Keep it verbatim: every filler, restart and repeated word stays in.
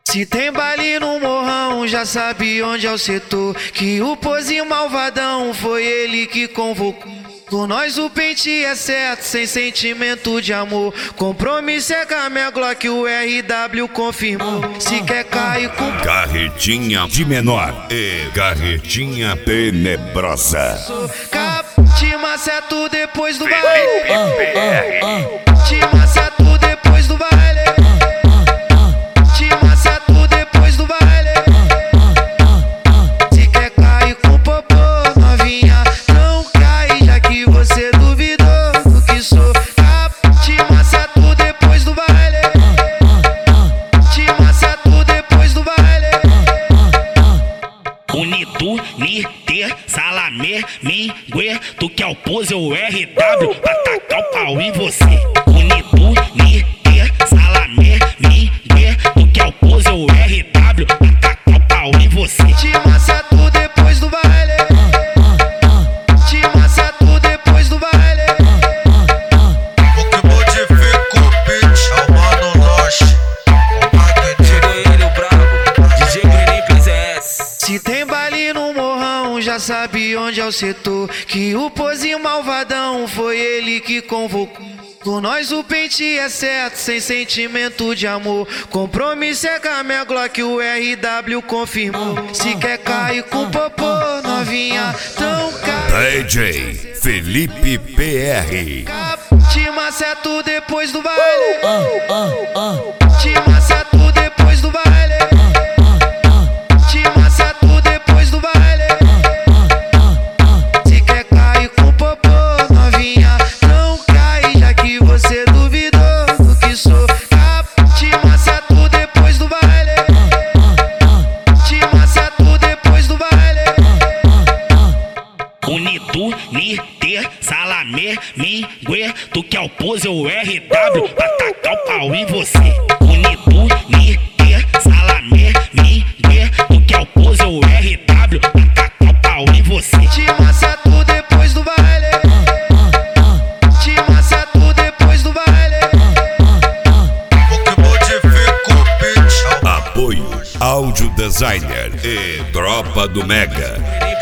Se tem baile no morrão, já sabe onde é o setor. Que o pozinho malvadão foi ele que convocou. Com nós o pente é certo, sem sentimento de amor. Compromisso é com a minha Glock, o R W confirmou. Se quer cair com Carretinha de menor e carretinha tenebrosa. Te maceto depois do baile. Te maceto depois do baile. Te maceto depois do baile. Se quer cair com popô, novinha, não cai, já que você duvidou do que sou. Te maceto depois do baile. Te maceto depois do baile. Unido, Niter, Salamé, Mingue, tu que é o pose, o R W, pra tacar o pau em você. Unido, Niter, Salamé, Mingue, tu que é o pose, o R W, pra tacar o pau em você. Te maceto depois do baile. Te maceto depois do baile. O que modifica o beat é o Mano Loche. Chega ele, o brabo, D J Green S. Se tem baile no morrão, já sabe onde é o setor. Que o pozinho malvadão foi ele que convocou. Com nós o pente é certo, sem sentimento de amor. Compromisso é com a minha Glock, o R W confirmou. Se quer cair com popô, novinha, tão cai. D J Felipe P R. Te maceto depois do baile. Te maceto depois do baile. Te maceto depois do baile. Se quer cair com popô, novinha, não cai, já que você duvidou do que sou. Te maceto depois do baile. Te maceto depois do baile. Unido, Niter, Salamé, Mingue, tu que é o pose, o R W, pra tacar o pau em você. Unido, Niter, Salamé, Mingue, tu que é o pose, o R W, pra tacar o pau em você. Te maceto depois do baile. Te maceto depois do baile. O que modifica o beat é o Apoio Áudio Designer e Tropa do Mega.